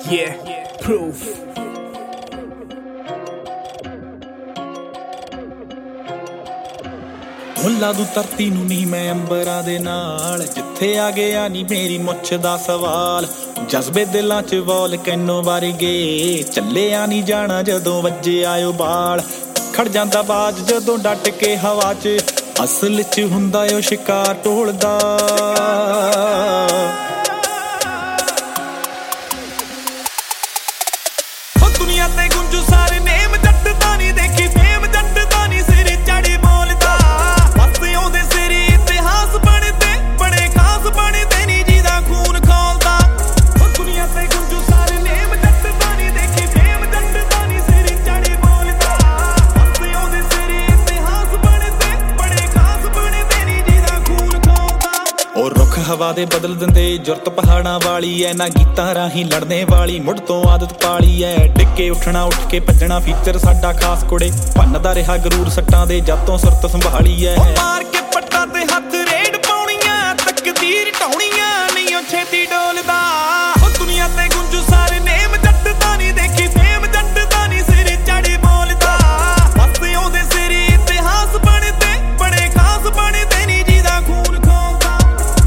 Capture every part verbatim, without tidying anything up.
Yeah, proof. ਮੁੱਲਾ ਦੂ ਧਰਤੀ ਨੂੰ ਨੀ ਮੈਂ ਅੰਬਰਾਂ ਦੇ ਨਾਲ, ਜਿੱਥੇ ਆ ਗਿਆ ਨੀ ਮੇਰੀ ਮੁੱਛ ਦਾ ਸਵਾਲ। ਜਜ਼ਬੇ ਦਿਲਾਂ ਚ ਵੋਲਕੈਨੋ ਵਰਗੇ, ਚੱਲਿਆ ਨੀ ਜਾਣਾ ਜਦੋਂ ਵੱਜੇ ਆਇਓ ਬਾਲ। ਖੜ ਜਾਂਦਾ ਬਾਜ ਜਦੋਂ ਡਟ ਕੇ ਹਵਾ ਚ, ਅਸਲ ਚ ਹੁੰਦਾ ਓ ਸ਼ਿਕਾਰ ਢੋਲਦਾ। ਦੁਨੀਆ ਤੇ ਗੁੰਜੂ ਸਾਰੇ ਨੇਮ, ਜੱਟ ਤਾਂ ਨੀ ਦੇਖੀ ਫੇਮ, ਜੱਟ ਤਾਂ ਨੀ ਸਿਰ ਚੜੀ ਬੋਲਦਾ। ਬਸ ਉਹਦੇ ਸਿਰ ਇਤਿਹਾਸ ਬਣਦੇ, ਬੜੇ ਖਾਸ ਬਣਦੇ ਨੀ ਜਿਹਦਾ ਖੂਨ ਖੋਲਦਾ। ਦੁਨੀਆ ਤੇ ਗੁੰਜੂ ਸਾਰੇ ਨੇਮ, ਜੱਟ ਤਾਂ ਨੀ ਦੇਖੀ ਫੇਮ, ਜੱਟ ਤਾਂ ਨੀ ਸਿਰ ਚੜੀ ਬੋਲਦਾ। ਬਸ ਉਹਦੇ ਸਿਰ ਇਤਿਹਾਸ ਬਣਦੇ, ਬੜੇ ਖਾਸ ਬਣਦੇ ਨੀ ਜਿਹਦਾ ਖੂਨ ਖੋਲਦਾ। ਉਹ ਰੁੱਖ ਹਵਾ ਦੇ ਬਦਲ ਦਿੰਦੇ, ਜੁਰਤ ਪਹਾੜਾਂ ਵਾਲੀ ਐ ਨਾ, ਗੀਤਾਂ ਰਾਹੀਂ ਲੜਨੇ ਵਾਲੀ ਮੁੱਢ ਤੋਂ ਆਦਤ ਪਾਲੀ ਐ। ਡਿੱਗੇ ਉੱਠਣਾ ਉੱਠ ਕੇ ਭੱਜਣਾ ਫੀਚਰ ਸਾਡਾ ਖਾਸ ਕੁੜੇ, ਭੰਨਦਾ ਰਿਹਾ ਗਰੂਰ ਸੱਟਾਂ ਦੇ ਜਦ ਤੋਂ ਸੁਰਤ ਸੰਭਾਲੀ ਐ। ਮਾਰ ਕੇ ਪੱਟਾਂ ਤੇ ਹੱਥ ਰੇਡ ਪਾਉਣੀਆਂ, ਤਕਦੀਰ ਢਾਉਣੀਆਂ ਨਹੀਂ ਉਹ ਛੇਤੀ ਡੋਲਦਾ। ਉਹ ਦੁਨੀਆ ਤੇ ਗੁੰਜੂ ਸਾਰੇ ਨੇਮ, ਜੱਟ ਤਾਂ ਨੀ ਦੇਖੀ ਫੇਮ, ਜੱਟ ਤਾਂ ਨੀ ਸਿਰ ਚੜੀ ਬੋਲਦਾ। ਬਸ ਉਹਦੇ ਸਿਰ ਇਤਿਹਾਸ ਬਣਦੇ, ਬੜੇ ਖਾਸ ਬਣਦੇ ਨੀ ਜਿਹਦਾ ਖੂਨ ਖੋਲਦਾ।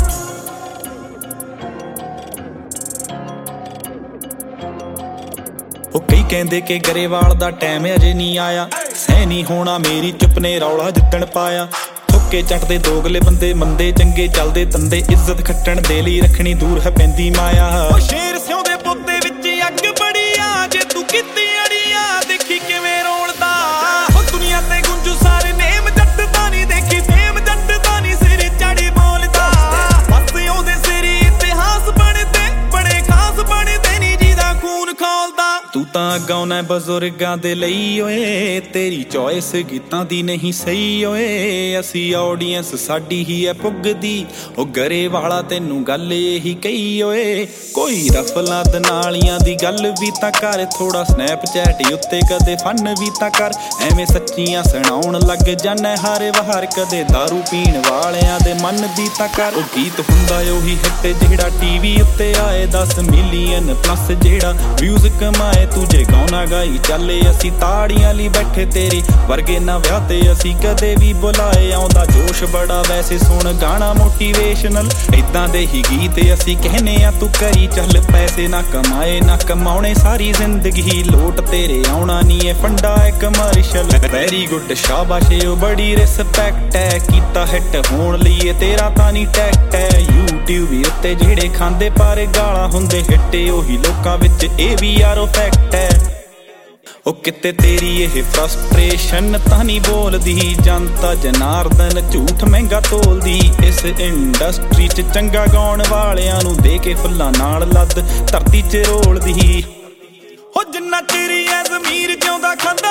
ਉਹ ਕਈ ਕਹਿੰਦੇ ਕਿ ਗਰੇਵਾਲ ਦਾ ਟਾਈਮ ਅਜੇ ਨਹੀਂ ਆਇਆ, ਸਹਿ ਨਹੀਂ ਹੋਣਾ ਮੇਰੀ ਚੁੱਪ ਨੇ ਰੌਲਾ ਜਿੱਦਣ ਪਾਇਆ। ਥੁੱਕੇ ਚੱਟਦੇ ਦੋਗਲੇ ਬੰਦੇ, ਮੰਦੇ ਚੰਗੇ ਚੱਲਦੇ ਤੰਦੇ, ਇੱਜ਼ਤ ਖੱਟਣ ਦੇ ਲਈ ਰੱਖਣੀ ਦੂਰ ਹੈ ਪੈਂਦੀ ਮਾਇਆ। ਉਹ ਸ਼ੇਰ ਸਿਉਂਦੇ ਪੁੱਤੇ ਵਿੱਚ ਅੱਗ ਬੜੀ ਆ, ਜੇ ਤੂੰ ਕੀਤੀ ਅੜੀਆ ਦੇਖੀ ਕਿਵੇਂ ਰੋਲਦਾ। ਉਹ ਦੁਨੀਆ ਤੇ ਗੁੰਜੂ ਸਾਰੇ ਨੇਮ, ਜੱਟ ਤਾਂ ਨੀ ਦੇਖੀ ਫੇਮ, ਜੱਟ ਤਾਂ ਨੀ ਸਿਰ ਚੜੀ ਬੋਲਦਾ। ਬਸ ਉਹਦੇ ਸਿਰ ਇਤਿਹਾਸ ਬਣਦੇ, ਬੜੇ ਖਾਸ ਬਣਦੇ ਨੀ ਜਿਹਦਾ ਖੂਨ ਖੋਲਦਾ। ਤੂੰ ਤਾਂ ਗਾਉਣਾ ਬਜ਼ੁਰਗਾਂ ਦੇ ਲਈ ਓਏ, ਤੇਰੀ ਚੋਇਸ ਗੀਤਾਂ ਦੀ ਨਹੀਂ ਸਹੀ ਓਏ। ਅਸੀਂ ਆਡੀਅנס ਸਾਡੀ ਹੀ ਐ ਪੁੱਗਦੀ, ਉਹ ਗਰੇਵਾਲਾ ਤੈਨੂੰ ਗੱਲ ਇਹੀ ਕਹੀ ਓਏ। ਕੋਈ ਰਫਲਾਂ ਦਨਾਲੀਆਂ ਦੀ ਗੱਲ ਵੀ ਤਾਂ ਕਰ, ਥੋੜਾ ਸਨੈਪਚੈਟ ਉੱਤੇ ਕਦੇ ਫਨ ਵੀ ਤਾਂ ਕਰ। ਐਵੇਂ ਸੱਚੀਆਂ ਸੁਣਾਉਣ ਲੱਗ ਜਾਣਾ ਹਰ ਵਾਰ, ਕਦੇ ਦਾਰੂ ਪੀਣ ਵਾਲਿਆਂ ਦੇ ਮਨ ਦੀ ਤਾਂ ਕਰ। ਉਹ ਗੀਤ ਹੁੰਦਾ ਉਹੀ ਹਿੱਟ ਜਿਹੜਾ ਟੀਵੀ ਉੱਤੇ ਆਏ, ਦਸ ਮਿਲੀਅਨ ਪਲੱਸ ਜਿਹੜਾ ਵਿਊਜ਼ ਕਮਾਏ। ਤੂੰ ਜੇ ਗਾਉਣਾ ਗਾਈ ਚੱਲੇ, ਅਸੀਂ ਤਾੜੀਆਂ ਲਈ ਬੈਠੇ ਤੇਰੇ ਵਰਗੇ ਨਾ ਵਿਆਹ ਤੇ ਅਸੀਂ ਕਦੇ ਵੀ ਬੁਲਾਏ। ਆਉਂਦਾ ਜੋਸ਼ ਬੜਾ ਵੈਸੇ ਸੁਣ ਗਾਣਾ ਮੋਟੀਵੇਸ਼ਨਲ, ਏਦਾਂ ਦੇ ਹੀ ਗੀਤ ਅਸੀਂ ਕਹਿੰਨੇ ਆ ਤੂੰ ਕਰੀ ਚੱਲ। ਪੈਸੇ ਨਾ ਕਮਾਏ ਨਾ ਕਮਾਉਣੇ ਸਾਰੀ ਜ਼ਿੰਦਗੀ, ਲੋਟ ਤੇਰੇ ਆਉਣਾ ਨੀ ਏ ਫੰਡਾ ਏ ਕਮਰਸ਼ਲ। ਵੈਰੀ ਗੁੱਡ ਸ਼ਾਬਾਸ਼ ਓ ਬੜੀ ਰਿਸਪੈਕਟ ਐ, ਕੀਤਾ ਹਿੱਟ ਹੋਣ ਲਈ ਤੇਰਾ ਤਾਂ ਨੀ ਟੈਕਟ ਐ। ਯੂਟਿਊਬ ਉੱਤੇ ਜਿਹੜੇ ਖਾਂਦੇ ਪਰ ਗਾਲਾਂ ਹੁੰਦੇ ਹਿੱਟ, ਉਹੀ ਲੋਕਾਂ ਵਿੱਚ ਇਹ ਵੀ ਯਾਰੋ ਫੈਕਟ ਐ। ਉਹ ਕਿਤੇ ਤੇਰੀ ਇਹ ਫਰਸਟ੍ਰੇਸ਼ਨ ਤਾਂ ਨਹੀਂ ਬੋਲਦੀ, ਜਨਤਾ ਜਨਾਰਦਨ ਝੂਠ ਮਹਿੰਗਾ ਤੋਲਦੀ। ਇਸ ਇੰਡਸਟਰੀ 'ਚ ਚੰਗਾ ਗਾਉਣ ਵਾਲਿਆਂ ਨੂੰ ਦੇ ਕੇ ਫੁੱਲਾਂ ਨਾਲ ਲੱਦ ਧਰਤੀ 'ਚ ਰੋਲਦੀ। ਹੋ ਜਿੰਨਾ ਚਿਰ ਐ ਜ਼ਮੀਰ ਜਿਉਂਦਾ ਖਾਂਦਾ